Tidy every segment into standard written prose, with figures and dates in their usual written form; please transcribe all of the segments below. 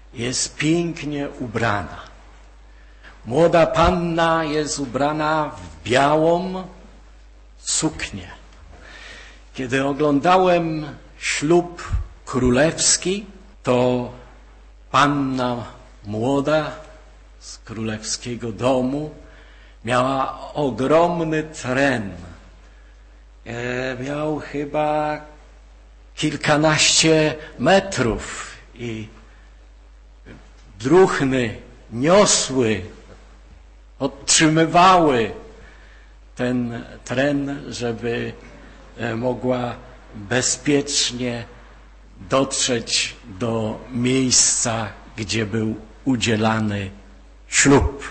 jest pięknie ubrana. Młoda panna jest ubrana w białą suknię. Kiedy oglądałem ślub królewski, to panna młoda z królewskiego domu miała ogromny tren. Miał chyba kilkanaście metrów i druchny niosły, podtrzymywały ten tren, żeby mogła bezpiecznie dotrzeć do miejsca, gdzie był udzielany ślub.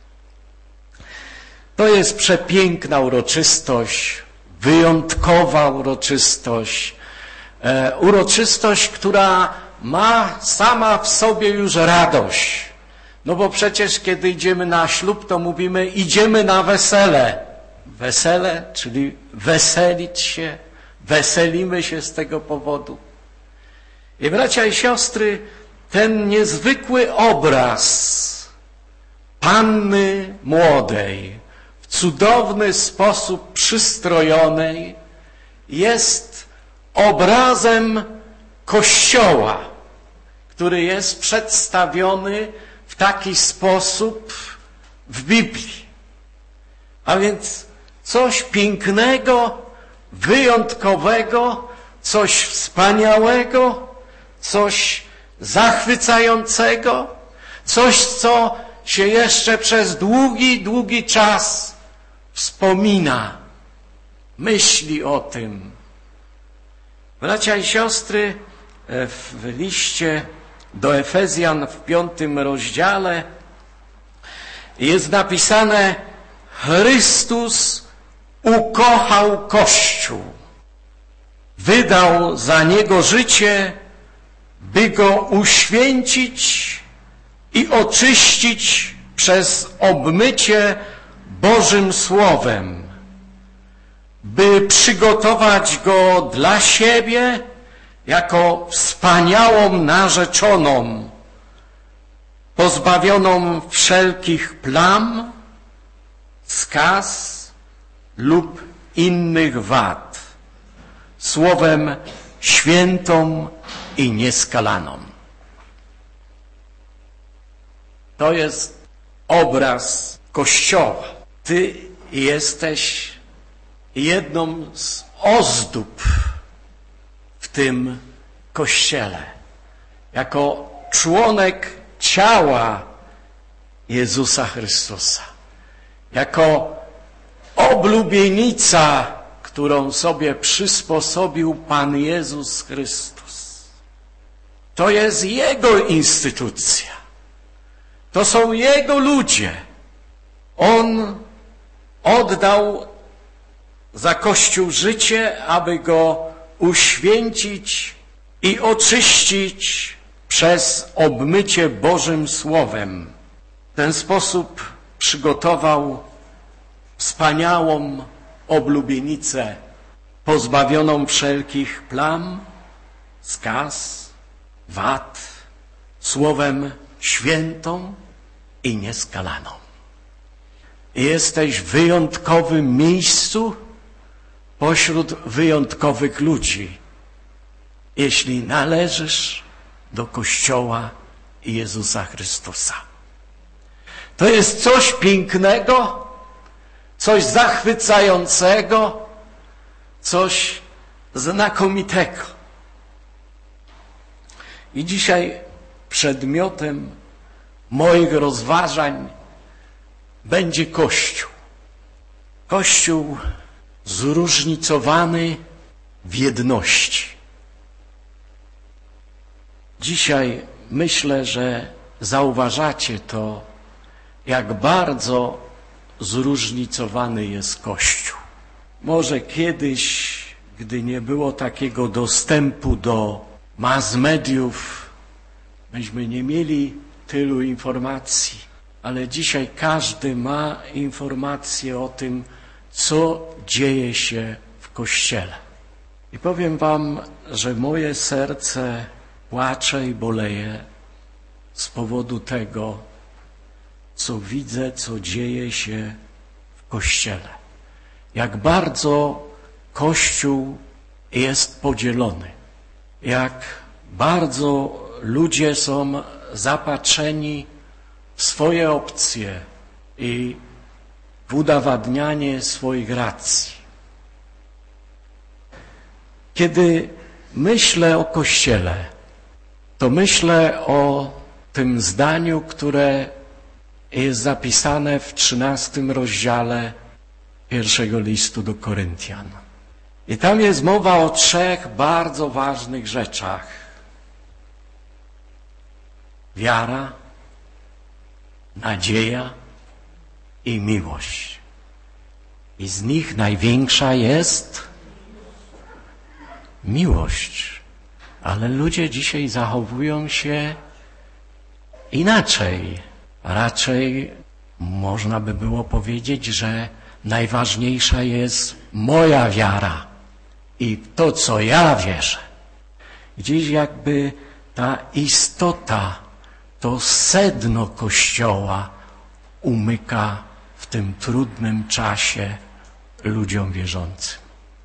To jest przepiękna uroczystość, wyjątkowa uroczystość, uroczystość, która ma sama w sobie już radość. No bo przecież kiedy idziemy na ślub, to mówimy, idziemy na wesele. Wesele, czyli weselić się, weselimy się z tego powodu. I bracia i siostry, ten niezwykły obraz panny młodej, w cudowny sposób przystrojonej, jest obrazem Kościoła, który jest przedstawiony w taki sposób w Biblii. A więc coś pięknego, wyjątkowego, coś wspaniałego, coś zachwycającego, coś, co się jeszcze przez długi, długi czas wspomina, myśli o tym. Bracia i siostry, w liście do Efezjan w 5 rozdziale jest napisane: Chrystus ukochał Kościół, wydał za niego życie, by go uświęcić i oczyścić przez obmycie Bożym Słowem, by przygotować go dla siebie jako wspaniałą narzeczoną, pozbawioną wszelkich plam, skaz lub innych wad, słowem świętą i nieskalaną. To jest obraz Kościoła. Ty jesteś jedną z ozdób w tym Kościele. Jako członek ciała Jezusa Chrystusa. Jako oblubienica, którą sobie przysposobił Pan Jezus Chrystus. To jest Jego instytucja. To są Jego ludzie. On oddał za Kościół życie, aby go uświęcić i oczyścić przez obmycie Bożym Słowem. W ten sposób przygotował wspaniałą oblubienicę, pozbawioną wszelkich plam, skaz, wad, słowem świętą i nieskalaną. Jesteś w wyjątkowym miejscu pośród wyjątkowych ludzi, jeśli należysz do Kościoła Jezusa Chrystusa. To jest coś pięknego, coś zachwycającego, coś znakomitego. I dzisiaj przedmiotem moich rozważań będzie Kościół. Kościół zróżnicowany w jedności. Dzisiaj myślę, że zauważacie to, jak bardzo zróżnicowany jest Kościół. Może kiedyś, gdy nie było takiego dostępu do mass mediów, myśmy nie mieli tylu informacji, ale dzisiaj każdy ma informacje o tym, co dzieje się w Kościele. I powiem wam, że moje serce płacze i boleje, z powodu tego, co widzę, co dzieje się w Kościele. Jak bardzo Kościół jest podzielony. Jak bardzo ludzie są zapatrzeni w swoje opcje i w udowadnianie swoich racji. Kiedy myślę o Kościele, to myślę o tym zdaniu, które jest zapisane w 13 rozdziale pierwszego listu do Koryntian. I tam jest mowa o 3 bardzo ważnych rzeczach. Wiara, nadzieja i miłość. I z nich największa jest miłość. Ale ludzie dzisiaj zachowują się inaczej. Raczej można by było powiedzieć, że najważniejsza jest moja wiara i to, co ja wierzę. Gdzieś jakby ta istota, to sedno Kościoła umyka w tym trudnym czasie ludziom wierzącym.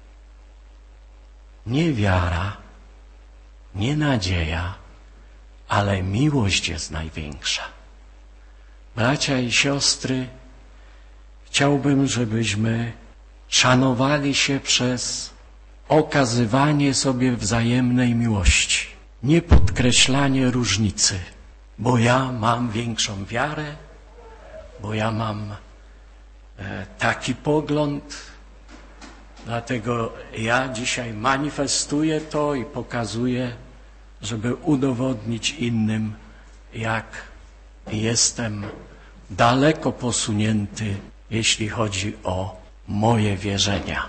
Nie wiara, nie nadzieja, ale miłość jest największa. Bracia i siostry, chciałbym, żebyśmy szanowali się przez okazywanie sobie wzajemnej miłości. Nie podkreślanie różnicy, bo ja mam większą wiarę, bo ja mam taki pogląd, dlatego ja dzisiaj manifestuję to i pokazuję, żeby udowodnić innym, jak jestem daleko posunięty, jeśli chodzi o moje wierzenia.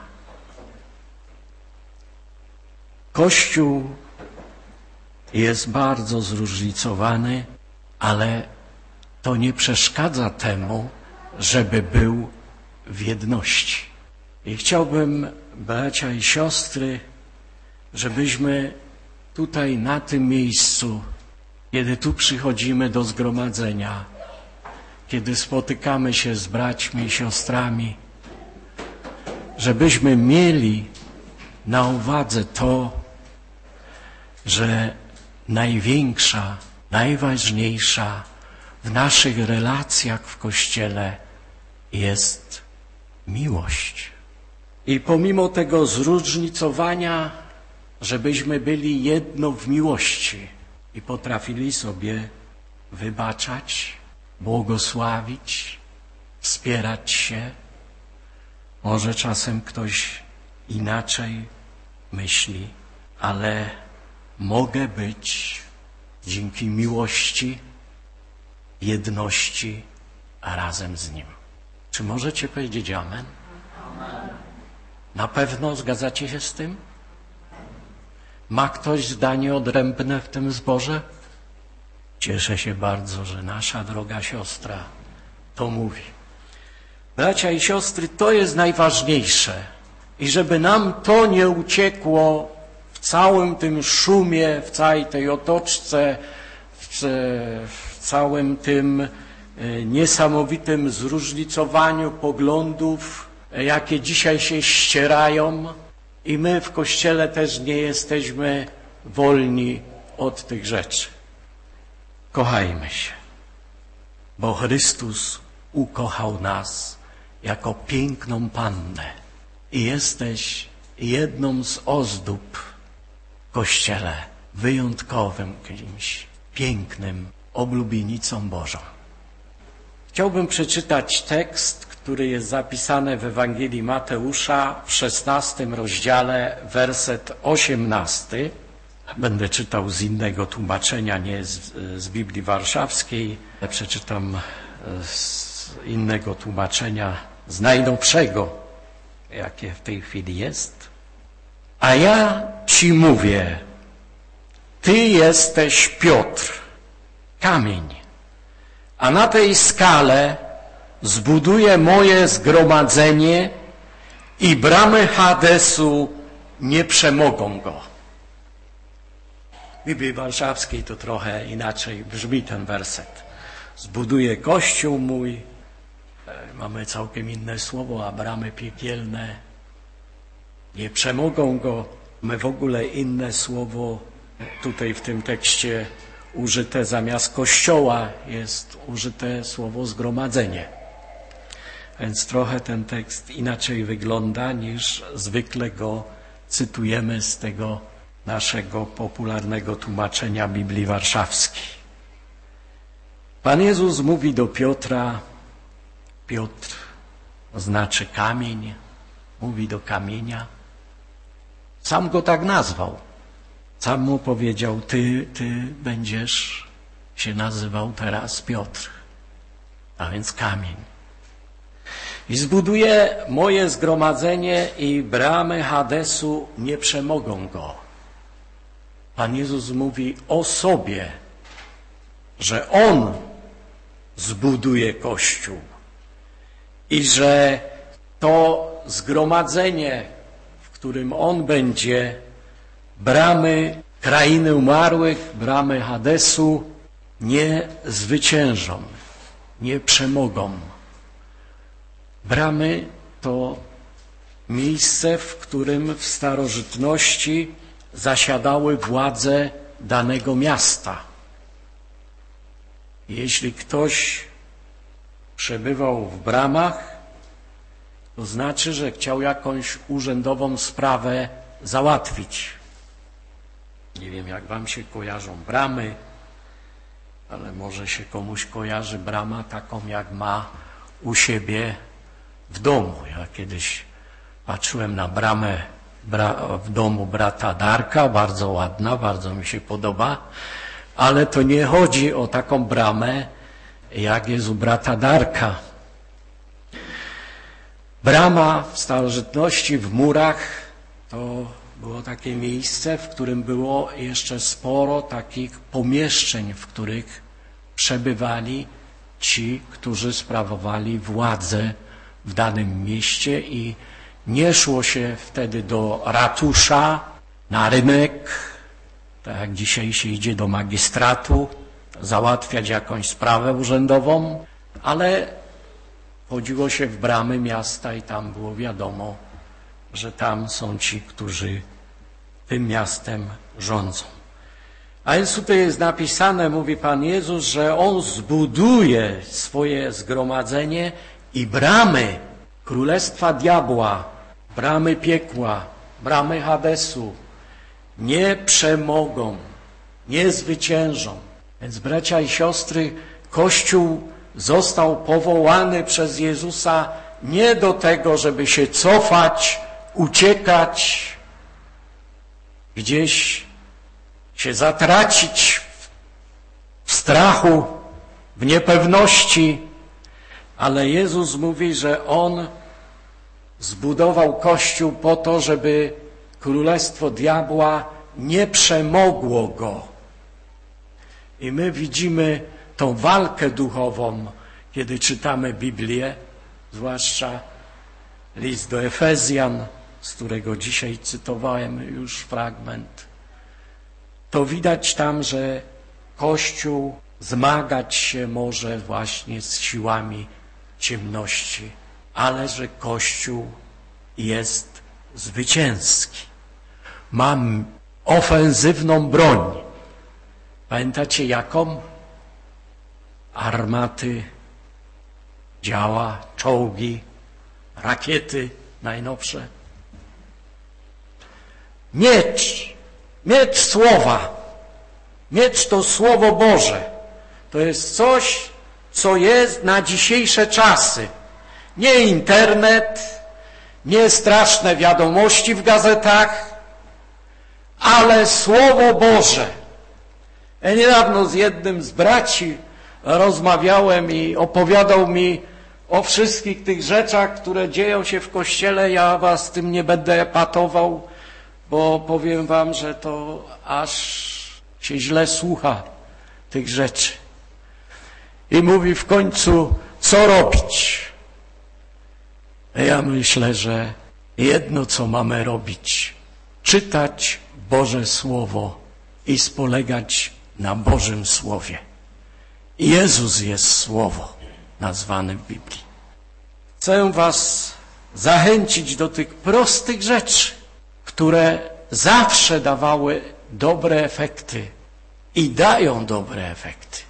Kościół jest bardzo zróżnicowany, ale to nie przeszkadza temu, żeby był w jedności. I chciałbym, bracia i siostry, żebyśmy tutaj na tym miejscu, kiedy tu przychodzimy do zgromadzenia, kiedy spotykamy się z braćmi i siostrami, żebyśmy mieli na uwadze to, że największa, najważniejsza w naszych relacjach w Kościele jest miłość. I pomimo tego zróżnicowania, żebyśmy byli jedno w miłości i potrafili sobie wybaczać, błogosławić, wspierać się. Może czasem ktoś inaczej myśli, ale mogę być dzięki miłości, jedności, a razem z Nim. Czy możecie powiedzieć amen? Amen. Na pewno zgadzacie się z tym? Ma ktoś zdanie odrębne w tym zborze? Cieszę się bardzo, że nasza droga siostra to mówi. Bracia i siostry, to jest najważniejsze. I żeby nam to nie uciekło w całym tym szumie, w całej tej otoczce, w całym tym niesamowitym zróżnicowaniu poglądów, jakie dzisiaj się ścierają, i my w Kościele też nie jesteśmy wolni od tych rzeczy. Kochajmy się, bo Chrystus ukochał nas jako piękną pannę i jesteś jedną z ozdób w Kościele, wyjątkowym kimś, pięknym, oblubienicą Bożą. Chciałbym przeczytać tekst, który jest zapisany w Ewangelii Mateusza w 16 rozdziale, werset 18. Będę czytał z innego tłumaczenia, nie z Biblii Warszawskiej. Przeczytam z innego tłumaczenia, z najnowszego, jakie w tej chwili jest. A ja ci mówię, ty jesteś Piotr, kamień, a na tej skale zbuduję moje zgromadzenie i bramy Hadesu nie przemogą go. W Biblii Warszawskiej to trochę inaczej brzmi ten werset. Zbuduję kościół mój. Mamy całkiem inne słowo, a bramy piekielne nie przemogą go. Mamy w ogóle inne słowo. Tutaj w tym tekście użyte zamiast kościoła jest użyte słowo zgromadzenie. Więc trochę ten tekst inaczej wygląda, niż zwykle go cytujemy z tego naszego popularnego tłumaczenia Biblii Warszawskiej. Pan Jezus mówi do Piotra, Piotr znaczy kamień, mówi do kamienia. Sam go tak nazwał. Sam mu powiedział, ty będziesz się nazywał teraz Piotr, a więc kamień. I zbuduję moje zgromadzenie i bramy Hadesu nie przemogą go. Pan Jezus mówi o sobie, że On zbuduje Kościół i że to zgromadzenie, w którym On będzie, bramy krainy umarłych, bramy Hadesu nie zwyciężą, nie przemogą. Bramy to miejsce, w którym w starożytności zasiadały władze danego miasta. Jeśli ktoś przebywał w bramach, to znaczy, że chciał jakąś urzędową sprawę załatwić. Nie wiem, jak wam się kojarzą bramy, ale może się komuś kojarzy brama taką, jak ma u siebie w domu. Ja kiedyś patrzyłem na bramę w domu brata Darka, bardzo ładna, bardzo mi się podoba, ale to nie chodzi o taką bramę, jak jest u brata Darka. Brama w starożytności w murach to było takie miejsce, w którym było jeszcze sporo takich pomieszczeń, w których przebywali ci, którzy sprawowali władzę w danym mieście i nie szło się wtedy do ratusza, na rynek, tak jak dzisiaj się idzie do magistratu, załatwiać jakąś sprawę urzędową, ale chodziło się w bramy miasta i tam było wiadomo, że tam są ci, którzy tym miastem rządzą. A więc tutaj jest napisane, mówi Pan Jezus, że On zbuduje swoje zgromadzenie i bramy królestwa diabła, bramy piekła, bramy Hadesu nie przemogą, nie zwyciężą. Więc bracia i siostry, Kościół został powołany przez Jezusa nie do tego, żeby się cofać, uciekać, gdzieś się zatracić w strachu, w niepewności, ale Jezus mówi, że On zbudował Kościół po to, żeby królestwo diabła nie przemogło go. I my widzimy tą walkę duchową, kiedy czytamy Biblię, zwłaszcza list do Efezjan, z którego dzisiaj cytowałem już fragment. To widać tam, że Kościół zmagać się może właśnie z siłami ciemności, ale że Kościół jest zwycięski. Mam ofensywną broń. Pamiętacie jaką? Armaty, działa, czołgi, rakiety najnowsze. Miecz słowa. Miecz to Słowo Boże. To jest coś, co jest na dzisiejsze czasy. Nie internet, nie straszne wiadomości w gazetach, ale Słowo Boże. Ja niedawno z jednym z braci rozmawiałem i opowiadał mi o wszystkich tych rzeczach, które dzieją się w Kościele. Ja was tym nie będę epatował, bo powiem wam, że to aż się źle słucha tych rzeczy. I mówi w końcu, co robić? Ja myślę, że jedno, co mamy robić, czytać Boże Słowo i spolegać na Bożym Słowie. Jezus jest Słowo nazwane w Biblii. Chcę was zachęcić do tych prostych rzeczy, które zawsze dawały dobre efekty i dają dobre efekty.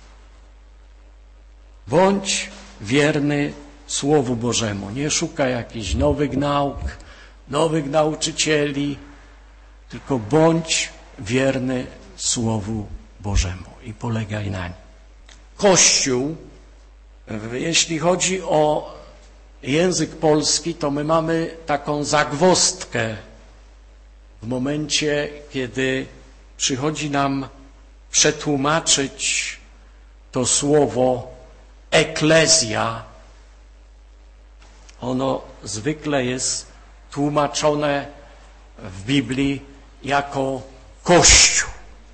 Bądź wierny Słowu Bożemu. Nie szukaj jakichś nowych nauk, nowych nauczycieli, tylko bądź wierny Słowu Bożemu i polegaj na nim. Kościół, jeśli chodzi o język polski, to my mamy taką zagwozdkę w momencie, kiedy przychodzi nam przetłumaczyć to słowo eklezja. Ono zwykle jest tłumaczone w Biblii jako Kościół.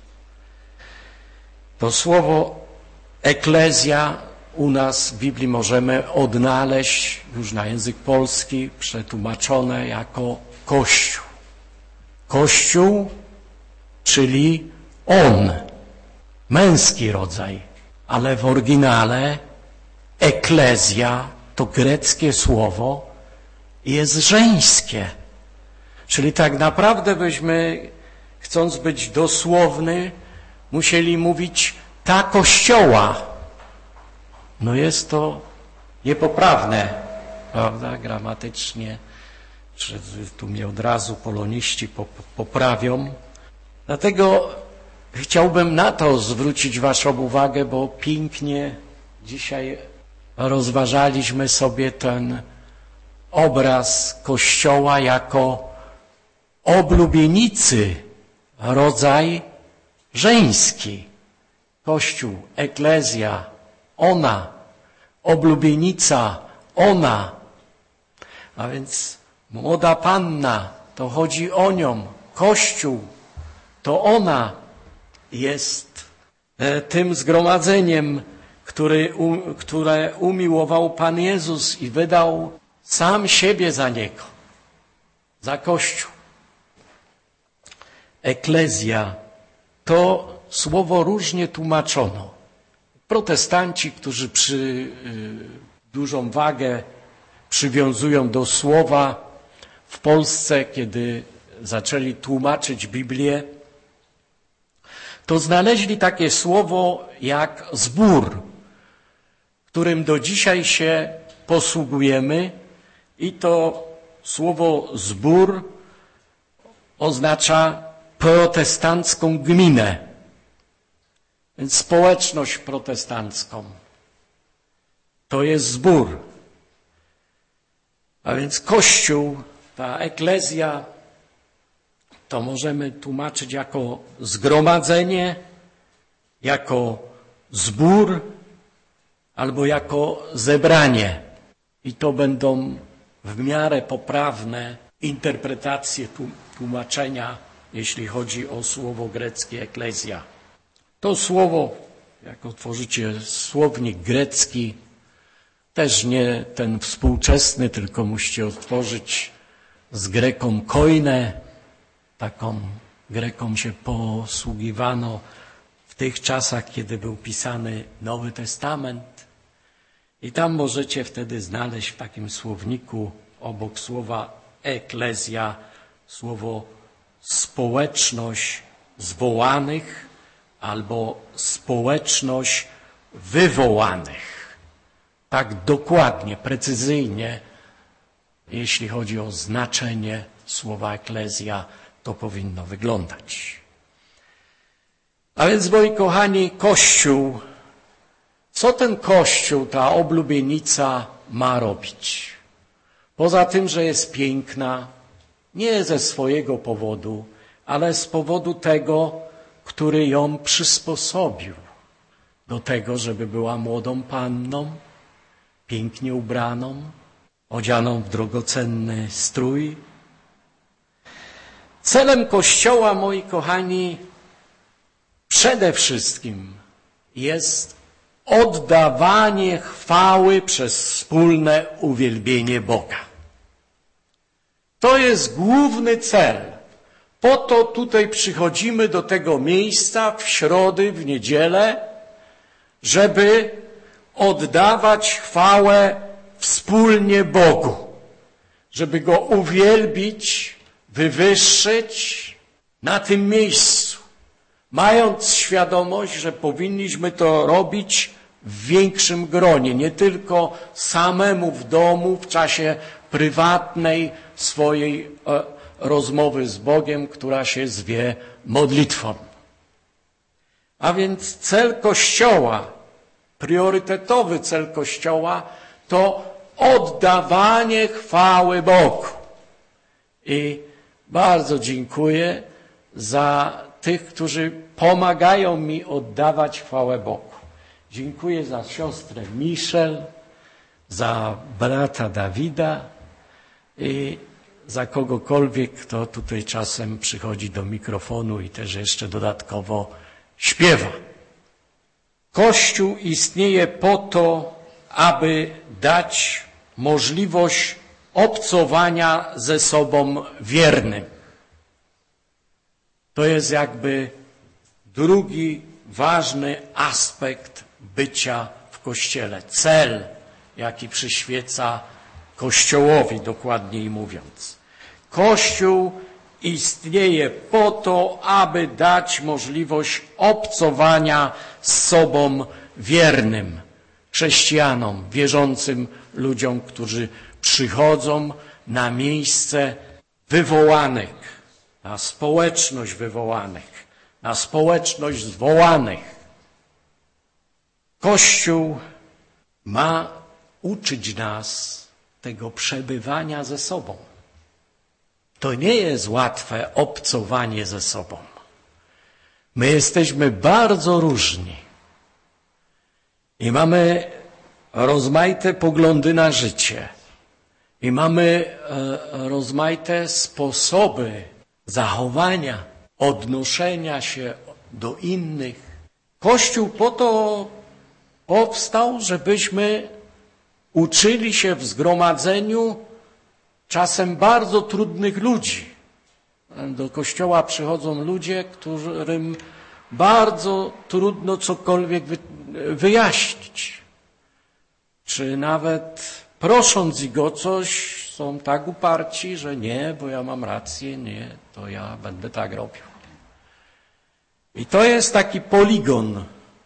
To słowo eklezja u nas w Biblii możemy odnaleźć już na język polski przetłumaczone jako Kościół. Kościół, czyli on, męski rodzaj, ale w oryginale eklezja, to greckie słowo, jest żeńskie. Czyli tak naprawdę byśmy, chcąc być dosłowny, musieli mówić ta Kościoła. No jest to niepoprawne, prawda, gramatycznie. Tu mnie od razu poloniści poprawią. Dlatego chciałbym na to zwrócić waszą uwagę, bo pięknie dzisiaj rozważaliśmy sobie ten obraz Kościoła jako oblubienicy, rodzaj żeński. Kościół, eklezja, ona, oblubienica, ona. A więc młoda panna, to chodzi o nią. Kościół, to ona jest tym zgromadzeniem, które umiłował Pan Jezus i wydał sam siebie za niego, za Kościół. Eklezja to słowo różnie tłumaczono. Protestanci, którzy dużą wagę przywiązują do słowa, w Polsce, kiedy zaczęli tłumaczyć Biblię, to znaleźli takie słowo jak zbór, którym do dzisiaj się posługujemy, i to słowo zbór oznacza protestancką gminę, więc społeczność protestancką. To jest zbór. A więc Kościół, ta eklezja, to możemy tłumaczyć jako zgromadzenie, jako zbór albo jako zebranie. I to będą w miarę poprawne interpretacje tłumaczenia, jeśli chodzi o słowo greckie eklezja. To słowo, jak otworzycie słownik grecki, też nie ten współczesny, tylko musicie otworzyć z greką koine. Taką greką się posługiwano w tych czasach, kiedy był pisany Nowy Testament. I tam możecie wtedy znaleźć w takim słowniku obok słowa eklezja słowo społeczność zwołanych albo społeczność wywołanych. Tak dokładnie, precyzyjnie, jeśli chodzi o znaczenie słowa eklezja, to powinno wyglądać. A więc, moi kochani, Kościół, co ten Kościół, ta oblubienica ma robić? Poza tym, że jest piękna, nie ze swojego powodu, ale z powodu tego, który ją przysposobił do tego, żeby była młodą panną, pięknie ubraną, odzianą w drogocenny strój. Celem Kościoła, moi kochani, przede wszystkim jest oddawanie chwały przez wspólne uwielbienie Boga. To jest główny cel. Po to tutaj przychodzimy do tego miejsca w środy, w niedzielę, żeby oddawać chwałę wspólnie Bogu, żeby Go uwielbić, wywyższyć na tym miejscu, mając świadomość, że powinniśmy to robić w większym gronie, nie tylko samemu w domu, w czasie prywatnej swojej rozmowy z Bogiem, która się zwie modlitwą. A więc cel Kościoła, priorytetowy cel Kościoła to oddawanie chwały Bogu. I bardzo dziękuję za tych, którzy pomagają mi oddawać chwałę Bogu. Dziękuję za siostrę Michel, za brata Dawida i za kogokolwiek, kto tutaj czasem przychodzi do mikrofonu i też jeszcze dodatkowo śpiewa. Kościół istnieje po to, aby dać możliwość obcowania ze sobą wiernym. To jest jakby drugi ważny aspekt bycia w Kościele. Cel, jaki przyświeca Kościołowi, dokładniej mówiąc. Kościół istnieje po to, aby dać możliwość obcowania z sobą wiernym, chrześcijanom, wierzącym ludziom, którzy przychodzą na miejsce wywołanych, na społeczność wywołanych, na społeczność zwołanych. Kościół ma uczyć nas tego przebywania ze sobą. To nie jest łatwe obcowanie ze sobą. My jesteśmy bardzo różni i mamy rozmaite poglądy na życie i mamy rozmaite sposoby zachowania, odnoszenia się do innych. Kościół po to powstał, żebyśmy uczyli się w zgromadzeniu czasem bardzo trudnych ludzi. Do Kościoła przychodzą ludzie, którym bardzo trudno cokolwiek wyjaśnić. Czy nawet prosząc ich o coś, są tak uparci, że nie, bo ja mam rację, nie, to ja będę tak robił. I to jest taki poligon,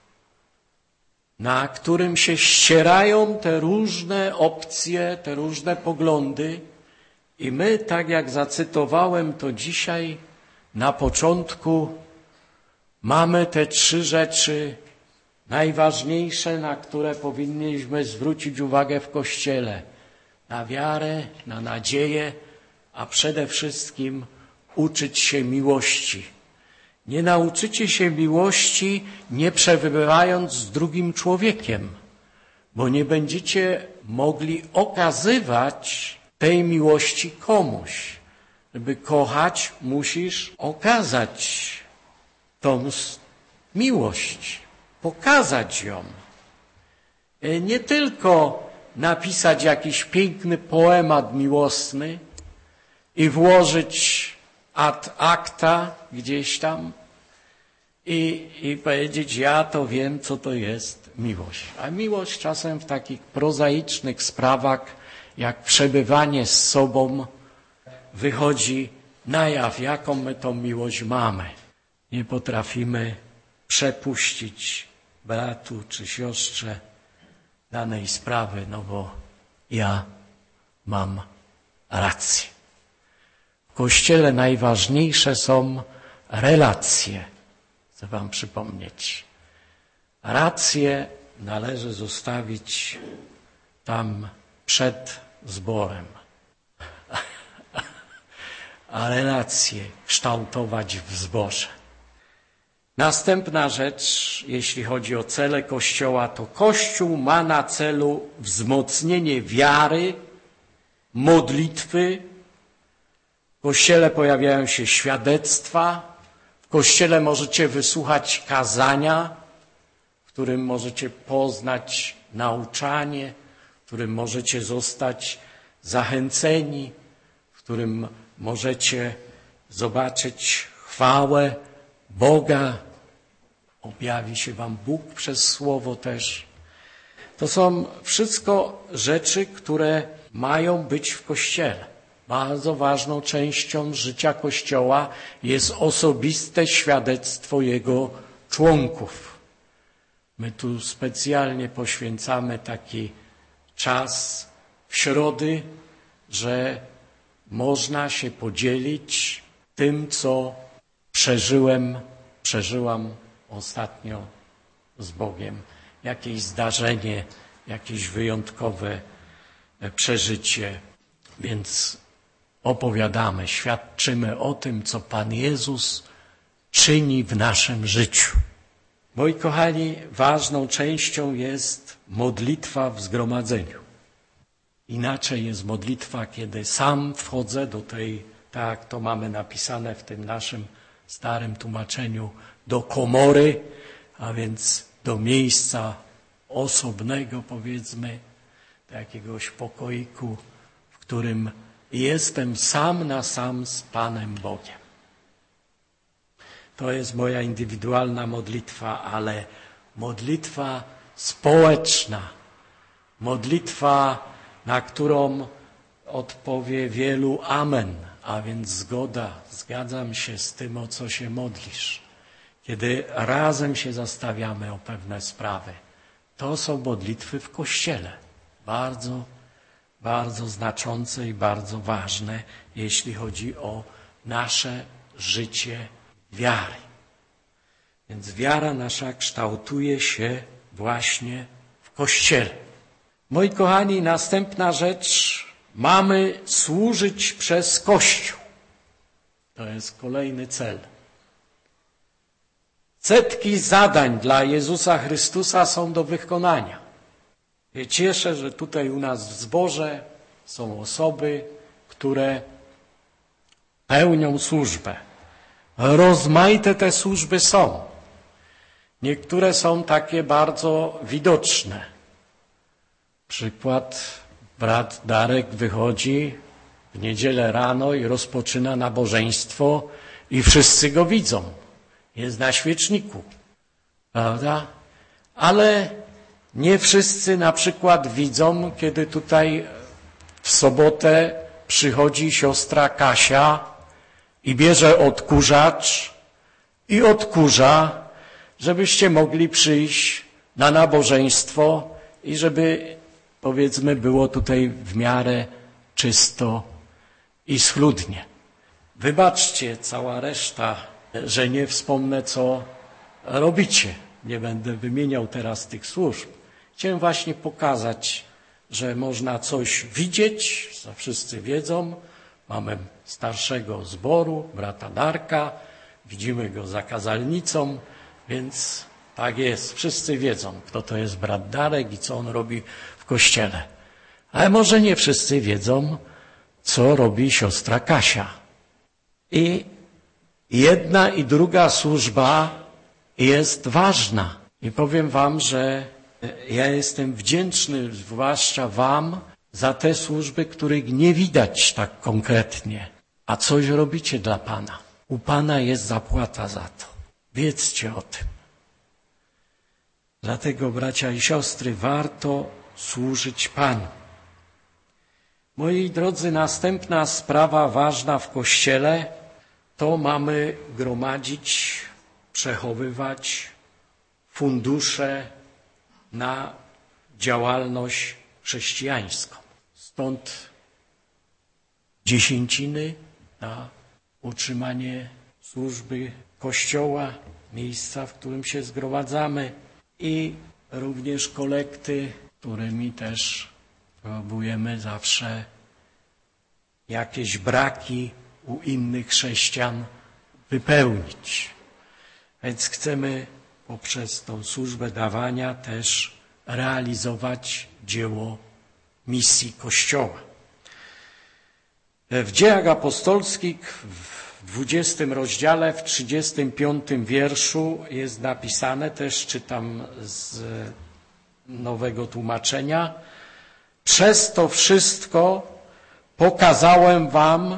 na którym się ścierają te różne opcje, te różne poglądy. I my, tak jak zacytowałem to dzisiaj na początku, mamy te 3 rzeczy najważniejsze, na które powinniśmy zwrócić uwagę w Kościele. Na wiarę, na nadzieję, a przede wszystkim uczyć się miłości. Nie nauczycie się miłości, nie przebywając z drugim człowiekiem, bo nie będziecie mogli okazywać tej miłości komuś. Żeby kochać, musisz okazać tą miłość, pokazać ją. Nie tylko napisać jakiś piękny poemat miłosny i włożyć ad acta gdzieś tam i powiedzieć, ja to wiem, co to jest miłość. A miłość czasem w takich prozaicznych sprawach, jak przebywanie z sobą, wychodzi na jaw, jaką my tą miłość mamy. Nie potrafimy przepuścić bratu czy siostrze danej sprawy, no bo ja mam rację. W Kościele najważniejsze są relacje. Chcę wam przypomnieć. Racje należy zostawić tam przed zborem, a relacje kształtować w zborze. Następna rzecz, jeśli chodzi o cele Kościoła, to Kościół ma na celu wzmocnienie wiary, modlitwy. W Kościele pojawiają się świadectwa. W Kościele możecie wysłuchać kazania, w którym możecie poznać nauczanie, w którym możecie zostać zachęceni, w którym możecie zobaczyć chwałę Boga. Objawi się wam Bóg przez Słowo też. To są wszystko rzeczy, które mają być w Kościele. Bardzo ważną częścią życia Kościoła jest osobiste świadectwo jego członków. My tu specjalnie poświęcamy taki czas w środy, że można się podzielić tym, co przeżyłam ostatnio z Bogiem. Jakieś zdarzenie, jakieś wyjątkowe przeżycie. Więc opowiadamy, świadczymy o tym, co Pan Jezus czyni w naszym życiu. Moi kochani, ważną częścią jest modlitwa w zgromadzeniu. Inaczej jest modlitwa, kiedy sam wchodzę do tej, tak to mamy napisane w tym naszym starym tłumaczeniu, do komory, a więc do miejsca osobnego, powiedzmy, do jakiegoś pokoiku, w którym jestem sam na sam z Panem Bogiem. To jest moja indywidualna modlitwa, ale modlitwa społeczna, modlitwa, na którą odpowie wielu amen, a więc zgoda, zgadzam się z tym, o co się modlisz. Kiedy razem się zastawiamy o pewne sprawy, to są modlitwy w Kościele. Bardzo, bardzo znaczące i bardzo ważne, jeśli chodzi o nasze życie wiary. Więc wiara nasza kształtuje się właśnie w Kościele. Moi kochani, następna rzecz. Mamy służyć przez Kościół. To jest kolejny cel. Setki zadań dla Jezusa Chrystusa są do wykonania. Ja cieszę, że tutaj u nas w zborze są osoby, które pełnią służbę. Rozmaite te służby są. Niektóre są takie bardzo widoczne. Przykład, brat Darek wychodzi w niedzielę rano i rozpoczyna nabożeństwo i wszyscy go widzą. Jest na świeczniku, prawda? Ale nie wszyscy na przykład widzą, kiedy tutaj w sobotę przychodzi siostra Kasia i bierze odkurzacz i odkurza, żebyście mogli przyjść na nabożeństwo i żeby, powiedzmy, było tutaj w miarę czysto i schludnie. Wybaczcie, cała reszta, że nie wspomnę, co robicie. Nie będę wymieniał teraz tych służb. Chciałem właśnie pokazać, że można coś widzieć, co wszyscy wiedzą. Mamy starszego zboru, brata Darka, widzimy go za kazalnicą, więc tak jest. Wszyscy wiedzą, kto to jest brat Darek i co on robi w kościele. Ale może nie wszyscy wiedzą, co robi siostra Kasia. I jedna i druga służba jest ważna. I powiem wam, że ja jestem wdzięczny, zwłaszcza wam, za te służby, których nie widać tak konkretnie. A coś robicie dla Pana. U Pana jest zapłata za to. Wiedzcie o tym. Dlatego, bracia i siostry, warto służyć Panu. Moi drodzy, następna sprawa ważna w Kościele to mamy gromadzić, przechowywać fundusze na działalność chrześcijańską. Stąd dziesięciny na utrzymanie służby Kościoła, miejsca, w którym się zgromadzamy i również kolekty, którymi też próbujemy zawsze jakieś braki u innych chrześcijan wypełnić. Więc chcemy poprzez tą służbę dawania też realizować dzieło misji Kościoła. W Dziejach Apostolskich w 20 rozdziale, w 35 wierszu jest napisane, też czytam z Nowego Tłumaczenia: przez to wszystko pokazałem wam,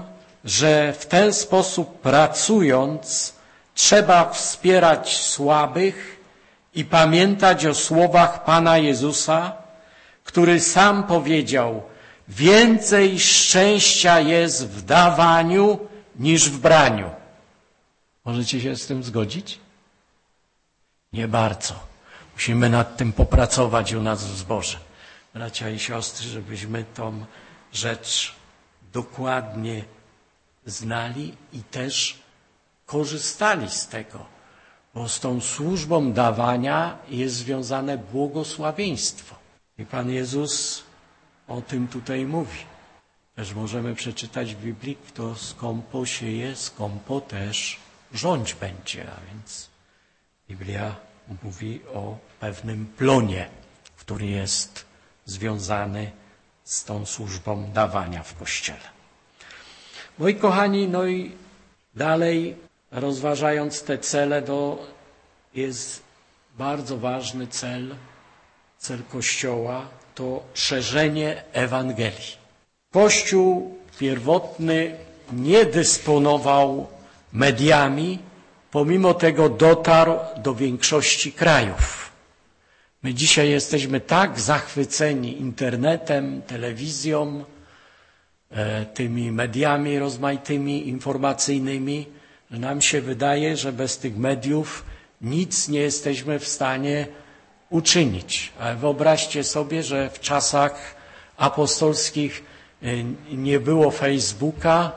że w ten sposób pracując trzeba wspierać słabych i pamiętać o słowach Pana Jezusa, który sam powiedział: więcej szczęścia jest w dawaniu niż w braniu. Możecie się z tym zgodzić? Nie bardzo. Musimy nad tym popracować u nas w zborze. Bracia i siostry, żebyśmy tą rzecz dokładnie znali i też korzystali z tego, bo z tą służbą dawania jest związane błogosławieństwo. I Pan Jezus o tym tutaj mówi. Też możemy przeczytać w Biblii: kto skąpo sieje, skąpo też rządź będzie. A więc Biblia mówi o pewnym plonie, który jest związany z tą służbą dawania w Kościele. Moi kochani, no i dalej rozważając te cele, to jest bardzo ważny cel Kościoła, to szerzenie Ewangelii. Kościół pierwotny nie dysponował mediami, pomimo tego dotarł do większości krajów. My dzisiaj jesteśmy tak zachwyceni internetem, telewizją, tymi mediami rozmaitymi, informacyjnymi, że nam się wydaje, że bez tych mediów nic nie jesteśmy w stanie uczynić. Ale wyobraźcie sobie, że w czasach apostolskich nie było Facebooka,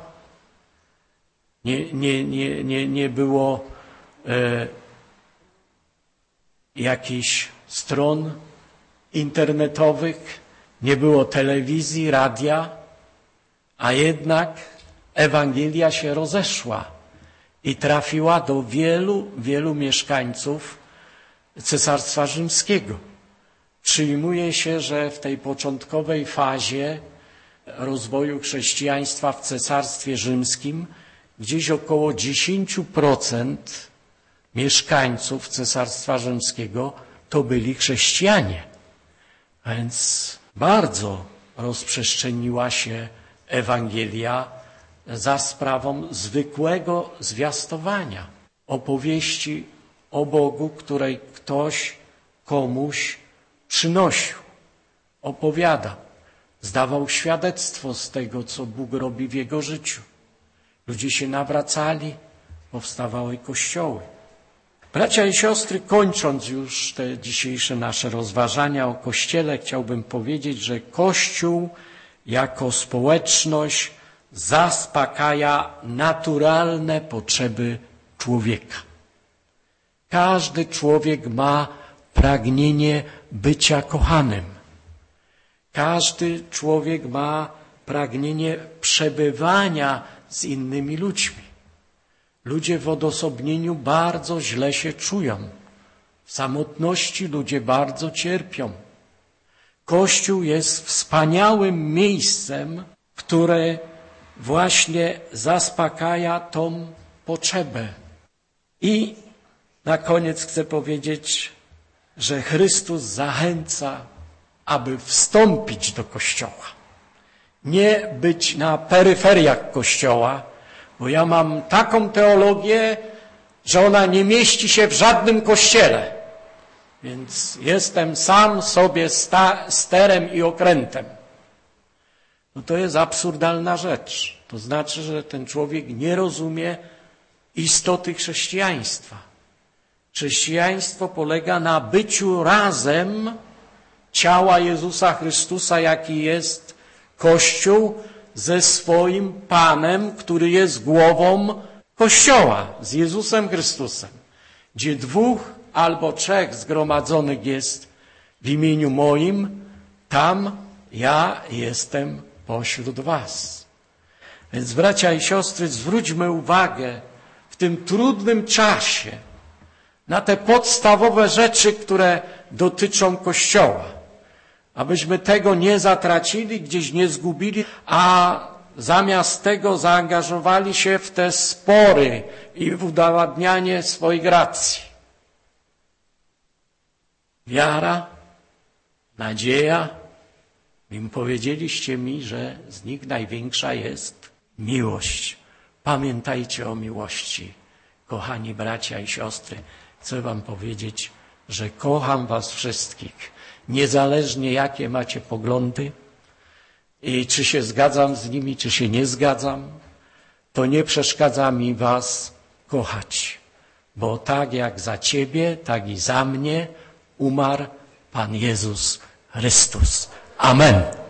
nie było jakichś stron internetowych, nie było telewizji, radia, a jednak Ewangelia się rozeszła i trafiła do wielu, wielu mieszkańców Cesarstwa Rzymskiego. Przyjmuje się, że w tej początkowej fazie rozwoju chrześcijaństwa w Cesarstwie Rzymskim gdzieś około 10% mieszkańców Cesarstwa Rzymskiego to byli chrześcijanie. A więc bardzo rozprzestrzeniła się Ewangelia za sprawą zwykłego zwiastowania opowieści o Bogu, której ktoś komuś przynosił, opowiadał, zdawał świadectwo z tego, co Bóg robi w jego życiu. Ludzie się nawracali, powstawały kościoły. Bracia i siostry, kończąc już te dzisiejsze nasze rozważania o Kościele, chciałbym powiedzieć, że Kościół jako społeczność zaspokaja naturalne potrzeby człowieka. Każdy człowiek ma pragnienie bycia kochanym. Każdy człowiek ma pragnienie przebywania z innymi ludźmi. Ludzie w odosobnieniu bardzo źle się czują. W samotności ludzie bardzo cierpią. Kościół jest wspaniałym miejscem, które właśnie zaspokaja tą potrzebę. I na koniec chcę powiedzieć, że Chrystus zachęca, aby wstąpić do Kościoła. Nie być na peryferiach Kościoła, bo ja mam taką teologię, że ona nie mieści się w żadnym kościele. Więc jestem sam sobie sterem i okrętem. No to jest absurdalna rzecz. To znaczy, że ten człowiek nie rozumie istoty chrześcijaństwa. Chrześcijaństwo polega na byciu razem ciała Jezusa Chrystusa, jaki jest Kościół, ze swoim Panem, który jest głową Kościoła, z Jezusem Chrystusem. Gdzie 2 albo 3 zgromadzonych jest w imieniu moim, tam ja jestem pośród was. Więc bracia i siostry, zwróćmy uwagę w tym trudnym czasie na te podstawowe rzeczy, które dotyczą Kościoła. Abyśmy tego nie zatracili, gdzieś nie zgubili, a zamiast tego zaangażowali się w te spory i w udowadnianie swoich racji. Wiara, nadzieja, powiedzieliście mi, że z nich największa jest Miłość. Pamiętajcie o miłości. Kochani bracia i siostry, chcę wam powiedzieć, że kocham was wszystkich. Niezależnie jakie macie poglądy i czy się zgadzam z nimi, czy się nie zgadzam, to nie przeszkadza mi was kochać. Bo tak jak za ciebie, tak i za mnie umarł Pan Jezus Chrystus. Amen.